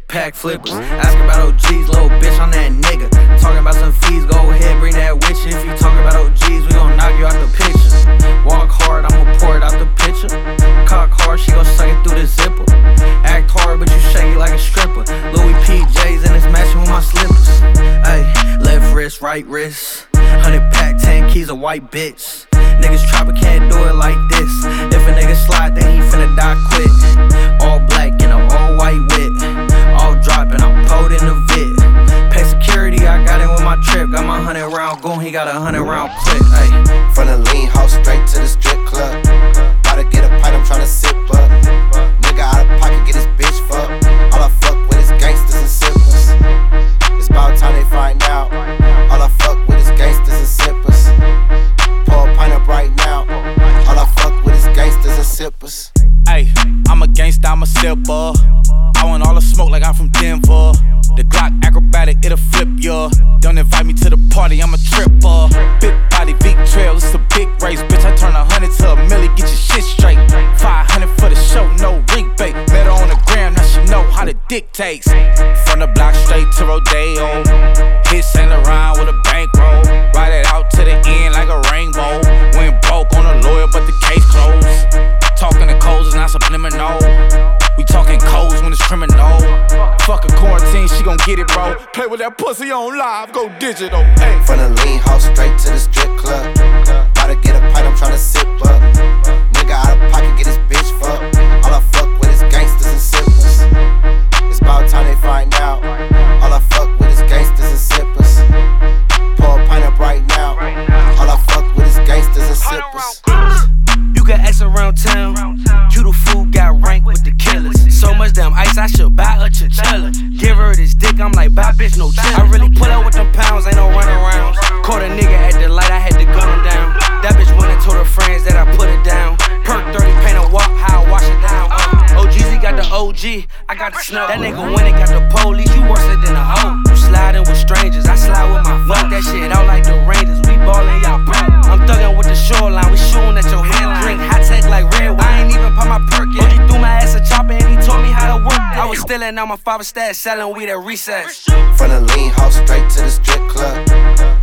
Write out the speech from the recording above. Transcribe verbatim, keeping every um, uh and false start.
pack flippers. Ask about O Gs, little bitch, I'm that nigga. Talking about some fees, go ahead, bring that with you. If you talking about O Gs, we gon' knock you out the picture. Walk hard, I'ma pour it out the picture. Cock hard, she gon' suck it through the zipper. Act hard, but you shake it like a stripper. Louis P J's and it's matching with my slippers. Ayy, left wrist, right wrist. Hundred pack, ten keys, a white bitch. Niggas try but can't do it like this. If a nigga slide, then he finna die quick. All black in a all white whip. All dropping, I'm pulled in the vid. Pay security, I got it with my trip. Got my hundred round goon, he got a hundred round clip. Ay. From the lean house straight to the strip club. Gotta get a pint, I'm tryna sip up. Nigga out of pocket, get his bitch fucked. All I fuck with is gangsters and sippers. It's about time they find out. All I fuck with is gangsters and sippers. Pour a pint up right now. All I fuck with is gangsters and sippers. Ayy, I'm a gangsta, I'm a sipper. I want all the smoke like I'm from Denver. The Glock acrobatic, it'll flip ya. Don't invite me to the party, I'm a tripper. Big body, big trail, it's a big race. Bitch, I turn a hundred to a milli, get your shit straight. Five hundred for the show, no rebate. Met her on the gram, now she know how to dictate. From the block straight to Rodeo. Hit Saint Laurent with a bankroll. Ride it out to the end like a rainbow. Went broke on a lawyer, but the case closed. Talking to codes is not subliminal. We talking codes when it's criminal. Fuck a quarantine, she gon' get it, bro. Play with that pussy on live, go digital. Ay. From the lean house straight to the strip club. Gotta get a pint, I'm tryna sip up. Nigga out of pocket, get his bitch fucked. All I fuck with is gangsters and sippers. It's about time they find out. All I fuck with is gangsters and sippers. Pour a pint up right now. All I fuck with is gangsters and sippers. You can X around town. You the food got ranked with the killers. So much damn ice, I should buy a chinchilla. Give her this dick, I'm like, bye bitch, no chill. I really pull up with them pounds, ain't no runarounds. Caught a nigga at the light, I had to gun him down. That bitch went and told her friends that I put it down. Perk thirty, paint a walk, how I wash it down. Uh, O G Z got the O G, I got the snow. That nigga went and got the police, you worse than a hoe. You sliding with strangers, I slide with my fuck that shit out like the Rangers. We ballin', y'all broke. I'm thuggin' with the shoreline, we shootin' at your headline. Drink hot tech like red wine, I ain't even pop my perk yet. O G threw my ass a chopper and he told me how to work that. I was stealing out my father's stash, selling weed at recess. From the lean house straight to the strip club.